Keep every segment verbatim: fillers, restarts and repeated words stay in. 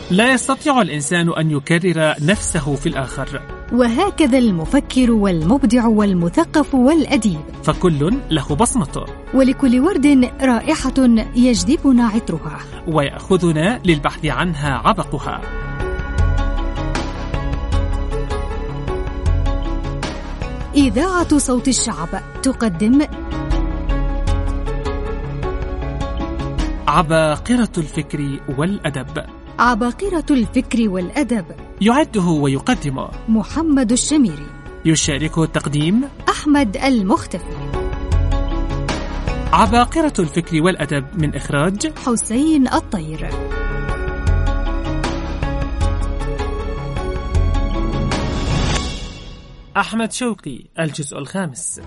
لا يستطيع الإنسان أن يكرر نفسه في الآخر. وهكذا المفكر والمبدع والمثقف والأديب، فكل له بصمته، ولكل ورد رائحة يجذبنا عطرها ويأخذنا للبحث عنها عبقها. إذاعة صوت الشعب تقدم عباقرة الفكر والأدب. عباقرة الفكر والأدب يعده ويقدمه محمد الشميري، يشاركه التقديم أحمد المختفي. عباقرة الفكر والأدب من إخراج حسين الطير. أحمد شوقي، الجزء الخامس.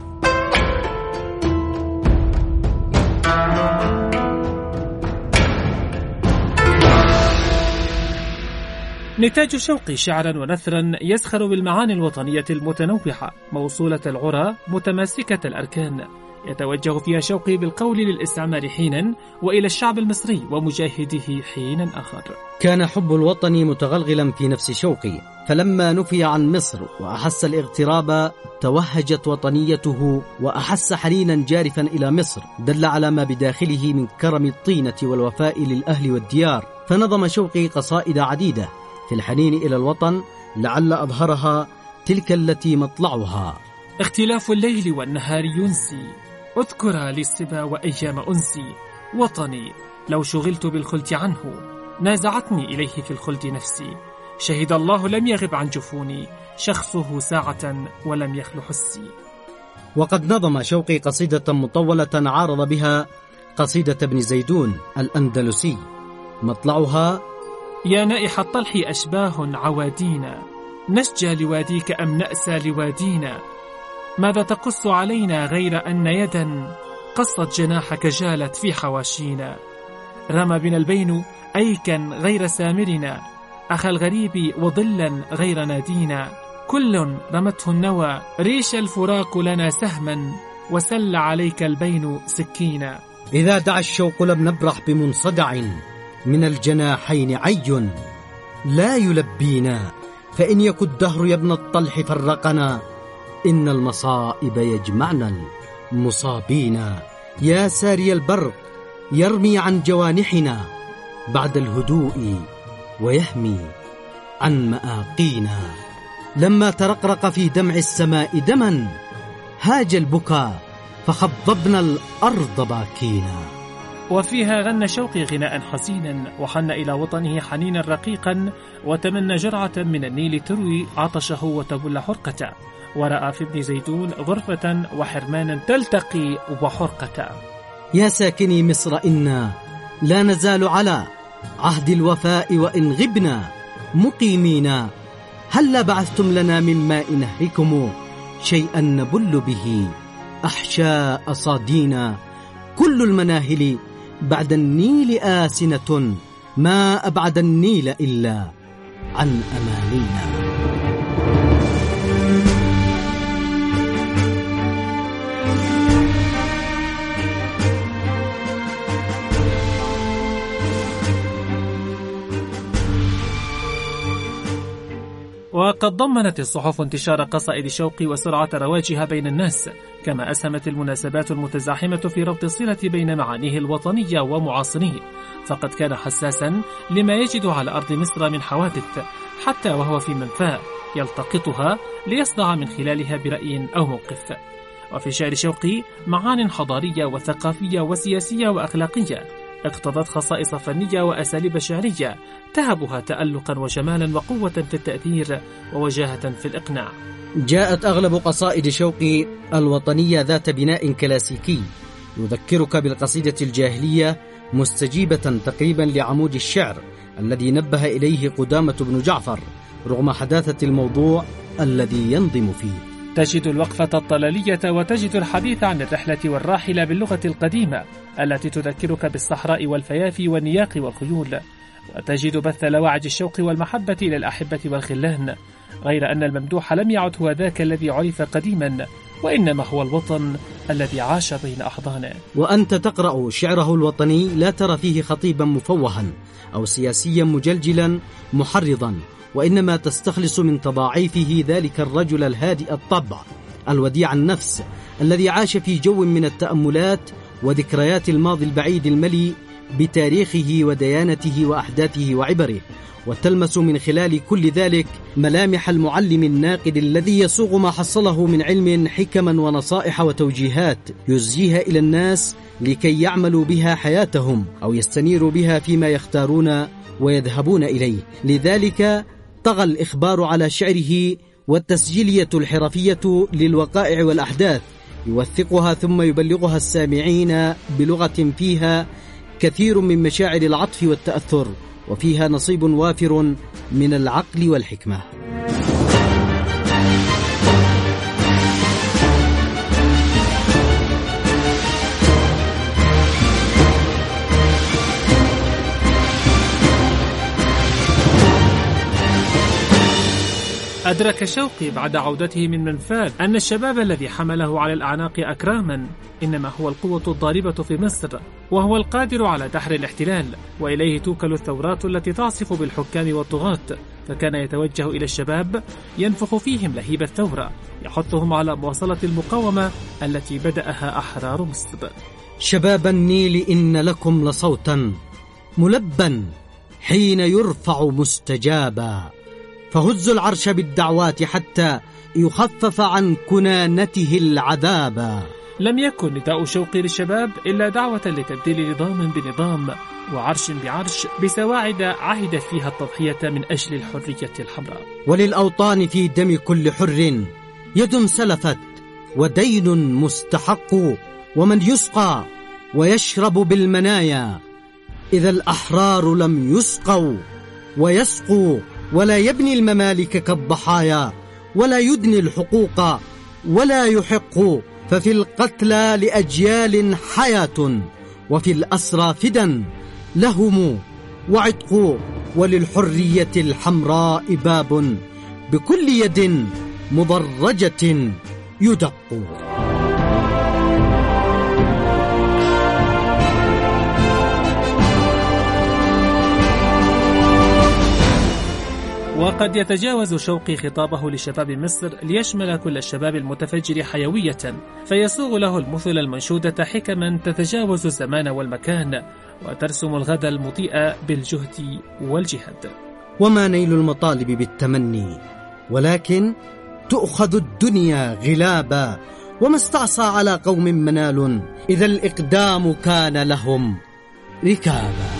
نتاج شوقي شعرا ونثرا يزخر بالمعاني الوطنية المتنوعة، موصولة العرى متماسكة الأركان، يتوجه فيها شوقي بالقول للاستعمار حينا وإلى الشعب المصري ومجاهده حينا آخر. كان حب الوطن متغلغلا في نفس شوقي، فلما نفي عن مصر وأحس الاغتراب توهجت وطنيته وأحس حنينا جارفا إلى مصر دل على ما بداخله من كرم الطينة والوفاء للأهل والديار، فنظم شوقي قصائد عديدة في الحنين إلى الوطن، لعل أظهرها تلك التي مطلعها: اختلاف الليل والنهار ينسي، أذكر للسبا وأيام أنسي، وطني لو شغلت بالخلد عنه، نازعتني إليه في الخلد نفسي، شهد الله لم يغب عن جفوني، شخصه ساعة ولم يخل حسي. وقد نظم شوقي قصيدة مطولة عارض بها قصيدة ابن زيدون الأندلسي، مطلعها: يا نائح الطلح أشباه عوادينا، نشجى لواديك أم نأسى لوادينا، ماذا تقص علينا غير أن يدا قصت جناحك جالت في حواشينا، رمى بنا البين أيكا غير سامرنا، أخا الغريب وظلا غير نادينا، كل رمته النوى ريش الفراق لنا سهما، وسل عليك البين سكينا. إذا دعا الشوق لم نبرح بمنصدع، من الجناحين عي لا يلبينا، فإن يك الدهر يا ابن الطلح فرقنا، إن المصائب يجمعنا المصابين، يا ساري البرق يرمي عن جوانحنا بعد الهدوء ويهمي عن مآقينا، لما ترقرق في دمع السماء دما، هاج البكاء فخضبنا الأرض باكينا. وفيها غنى شوقي غناء حزينا، وحن إلى وطنه حنينا رقيقا، وتمنى جرعة من النيل تروي عطشه وتبل حرقته، ورأى في ابن زيدون ظرفة وحرمانا تلتقي وحرقة. يا ساكني مصر إنا لا نزال على عهد الوفاء، وإن غبنا مقيمين، هل بعثتم لنا من ماء نهركم شيئا نبل به أحشاء صادينا، كل المناهل بعد النيل آسنة، ما أبعد النيل إلا عن أمانينا. وقد ضمنت الصحف انتشار قصائد شوقي وسرعة رواجها بين الناس، كما أسهمت المناسبات المتزاحمة في ربط الصلة بين معانيه الوطنية ومعاصريه، فقد كان حساسا لما يجد على أرض مصر من حوادث، حتى وهو في منفاه يلتقطها ليصدع من خلالها برأي أو موقف. وفي شعر شوقي معان حضارية وثقافية وسياسية وأخلاقية، اقتضت خصائص فنية وأساليب شعرية تهبها تألقا وجمالا وقوة في التأثير ووجاهة في الإقناع. جاءت أغلب قصائد شوقي الوطنية ذات بناء كلاسيكي، يذكرك بالقصيدة الجاهلية، مستجيبة تقريبا لعمود الشعر الذي نبه إليه قدامة بن جعفر رغم حداثة الموضوع الذي ينظم فيه. تجد الوقفة الطلالية وتجد الحديث عن الرحلة والراحلة باللغة القديمة التي تذكرك بالصحراء والفيافي والنياق والخيول، وتجد بث لواعج الشوق والمحبة إلى الأحبة والخلان، غير أن الممدوح لم يعد هو ذاك الذي عرف قديما، وإنما هو الوطن الذي عاش بين أحضانه. وأنت تقرأ شعره الوطني لا ترى فيه خطيبا مفوها أو سياسيا مجلجلا محرضا، وإنما تستخلص من تضاعيفه ذلك الرجل الهادئ الطبع الوديع النفس الذي عاش في جو من التأملات وذكريات الماضي البعيد المليء بتاريخه وديانته وأحداثه وعبره، وتلمس من خلال كل ذلك ملامح المعلم الناقد الذي يصوغ ما حصله من علم حكما ونصائح وتوجيهات يزجيها إلى الناس لكي يعملوا بها حياتهم أو يستنيروا بها فيما يختارون ويذهبون إليه. لذلك طغى الإخبار على شعره والتسجيلية الحرفية للوقائع والأحداث، يوثقها ثم يبلغها السامعين بلغة فيها كثير من مشاعر العطف والتأثر، وفيها نصيب وافر من العقل والحكمة. أدرك شوقي بعد عودته من منفاد أن الشباب الذي حمله على الأعناق أكراما إنما هو القوة الضاربة في مصر، وهو القادر على دحر الاحتلال، وإليه توكل الثورات التي تعصف بالحكام والطغاة. فكان يتوجه إلى الشباب ينفخ فيهم لهيب الثورة، يحثهم على مواصلة المقاومة التي بدأها أحرار مصر. شباب النيل إن لكم لصوتا ملبا حين يرفع مستجابا، فهزوا العرش بالدعوات حتى يخفف عن كنانته العذاب. لم يكن نداء شوقي للشباب إلا دعوة لتبديل نظام بنظام وعرش بعرش بسواعد عهدت فيها التضحية من أجل الحرية الحمراء. وللأوطان في دم كل حر يد سلفت ودين مستحق، ومن يسقى ويشرب بالمنايا إذا الأحرار لم يسقوا ويسقوا، ولا يبني الممالك كالضحايا ولا يدني الحقوق ولا يحق، ففي القتلى لأجيال حياة وفي الأسرى فدا لهم وعتق، وللحرية الحمراء باب بكل يد مضرجة يدق. وقد يتجاوز شوقي خطابه لشباب مصر ليشمل كل الشباب المتفجر حيوية، فيسوغ له المثل المنشودة حكما تتجاوز الزمان والمكان وترسم الغد المضيء بالجهد والجهاد. وما نيل المطالب بالتمني، ولكن تؤخذ الدنيا غلابا، وما استعصى على قوم منال إذا الإقدام كان لهم ركابا.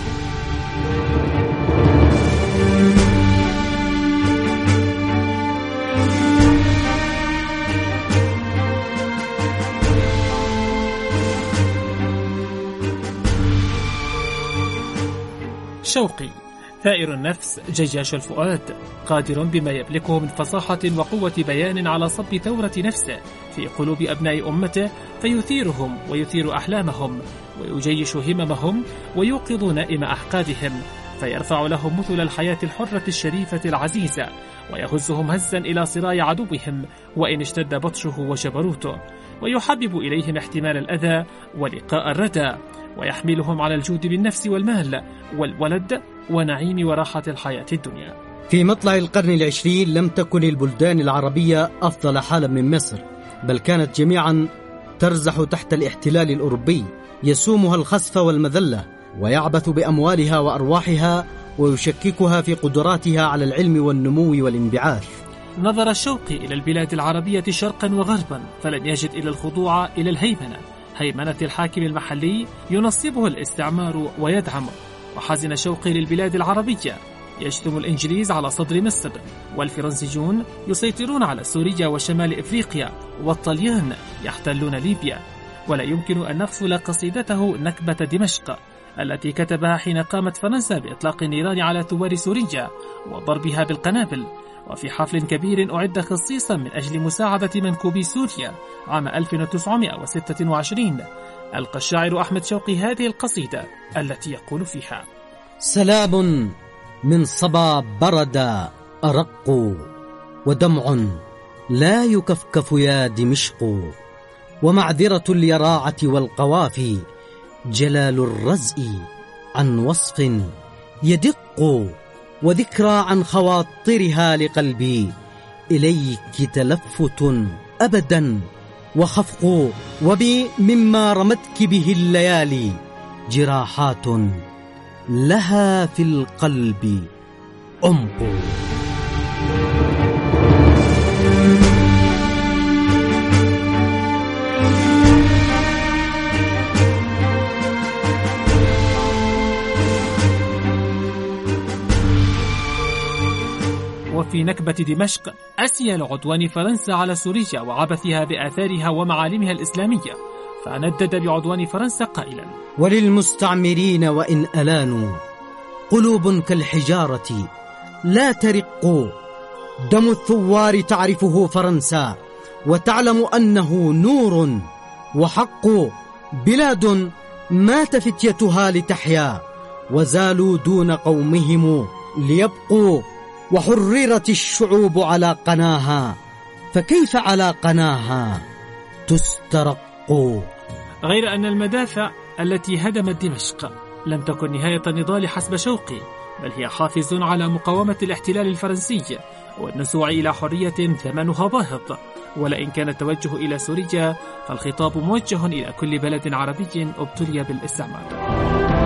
شوقي ثائر النفس جياش الفؤاد، قادر بما يملكه من فصاحة وقوة بيان على صب ثورة نفسه في قلوب أبناء أمته، فيثيرهم ويثير أحلامهم ويجيش هممهم ويوقظ نائم أحقادهم، فيرفع لهم مثل الحياة الحرة الشريفة العزيزة، ويهزهم هزا إلى صراع عدوهم وإن اشتد بطشه وجبروته، ويحبب إليهم احتمال الأذى ولقاء الردى، ويحملهم على الجود بالنفس والمال والولد ونعيم وراحة الحياة الدنيا. في مطلع القرن العشرين لم تكن البلدان العربية أفضل حالا من مصر، بل كانت جميعا ترزح تحت الاحتلال الأوروبي يسومها الخسف والمذلة، ويعبث بأموالها وأرواحها ويشككها في قدراتها على العلم والنمو والانبعاث. نظر الشوقي إلى البلاد العربية شرقا وغربا، فلم يجد إلى الخضوع إلى الهيمنة، هيمنة الحاكم المحلي ينصبه الاستعمار ويدعمه. وحزن شوقي للبلاد العربية، يشتم الإنجليز على صدر مصر، والفرنسيون يسيطرون على سوريا وشمال إفريقيا، والطليان يحتلون ليبيا. ولا يمكن أن نغفل قصيدته نكبة دمشق التي كتبها حين قامت فرنسا بإطلاق النيران على ثوار سوريا وضربها بالقنابل، وفي حفل كبير أعد خصيصا من أجل مساعدة منكوبي سوريا عام ألف وتسعمائة وستة وعشرين. ألقى الشاعر أحمد شوقي هذه القصيدة التي يقول فيها: سلام من صبا برد أرق، ودمع لا يكفكف يا دمشق، ومعذرة اليراعة والقوافي، جلال الرزء عن وصف يدق، وذكرى عن خواطرها لقلبي، إليك تلفت أبدا وخفق، وبي مما رمتك به الليالي جراحات لها في القلب عمق. وفي نكبة دمشق أسيا لعدوان فرنسا على سوريا وعبثها بآثارها ومعالمها الإسلامية، فندد بعدوان فرنسا قائلا: وللمستعمرين وإن ألانوا قلوب كالحجارة لا ترق، دم الثوار تعرفه فرنسا وتعلم أنه نور وحق، بلاد مات فتيتها لتحيا وزالوا دون قومهم ليبقوا، وحررت الشعوب على قناها، فكيف على قناها تسترق. غير أن المدافع التي هدمت دمشق لم تكن نهاية النضال حسب شوقي، بل هي حافز على مقاومة الاحتلال الفرنسي والنسوع إلى حرية ثمنها باهظ. ولئن كان التوجه إلى سوريا فالخطاب موجه إلى كل بلد عربي ابتلي بالاستعمار.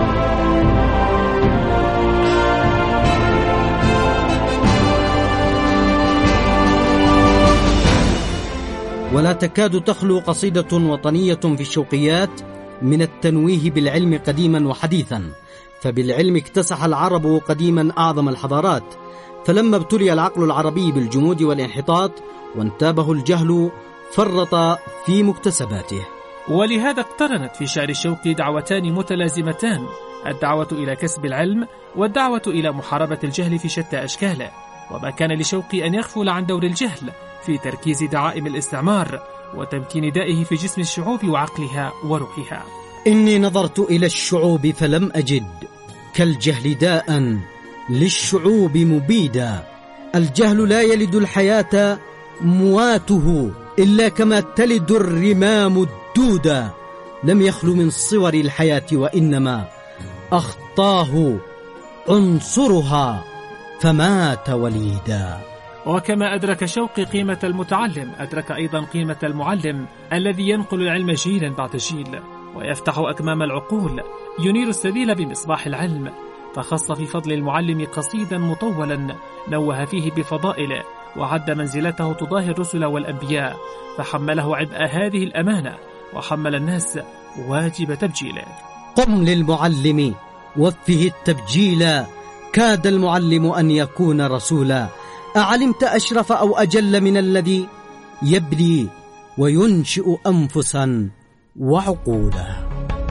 ولا تكاد تخلو قصيدة وطنية في الشوقيات من التنويه بالعلم قديما وحديثا، فبالعلم اكتسح العرب قديما أعظم الحضارات، فلما ابتلي العقل العربي بالجمود والانحطاط وانتابه الجهل فرط في مكتسباته. ولهذا اقترنت في شعر الشوقي دعوتان متلازمتان: الدعوة إلى كسب العلم والدعوة إلى محاربة الجهل في شتى أشكاله. وما كان لشوقي أن يغفل عن دور الجهل في تركيز دعائم الاستعمار وتمكين دائه في جسم الشعوب وعقلها وروحها. إني نظرت إلى الشعوب فلم أجد كالجهل داء للشعوب مبيدا، الجهل لا يلد الحياة مواته إلا كما تلد الرمام الدودا، لم يخل من صور الحياة وإنما أخطاه عنصرها فمات وليدا. وكما أدرك شوقي قيمة المتعلم، أدرك أيضا قيمة المعلم الذي ينقل العلم جيلا بعد جيل ويفتح أكمام العقول، ينير السبيل بمصباح العلم. فخص في فضل المعلم قصيدا مطولا نوه فيه بفضائله وعد منزلته تضاهي الرسل والأنبياء، فحمله عبء هذه الأمانة وحمل الناس واجب تبجيله. قم للمعلم وفه التبجيلا، كاد المعلم أن يكون رسولا، أعلمت أشرف أو أجل من الذي يبني وينشئ أنفسا وعقولا.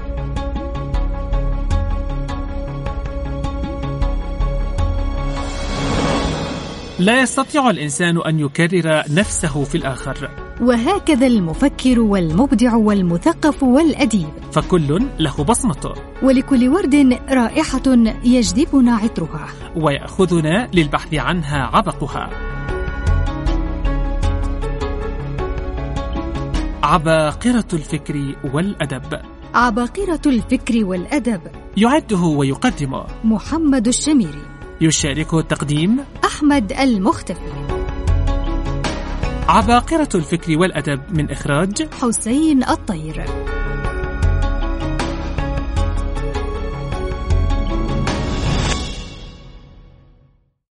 لا يستطيع الإنسان أن يكرر نفسه في الآخر، وهكذا المفكر والمبدع والمثقف والأديب، فكل له بصمته، ولكل ورد رائحة يجذبنا عطرها ويأخذنا للبحث عنها عبقها. عباقرة الفكر والأدب. عباقرة الفكر والأدب يعده ويقدمه محمد الشميري، يشاركه التقديم أحمد المختفي. عباقرة الفكر والأدب من إخراج حسين الطير.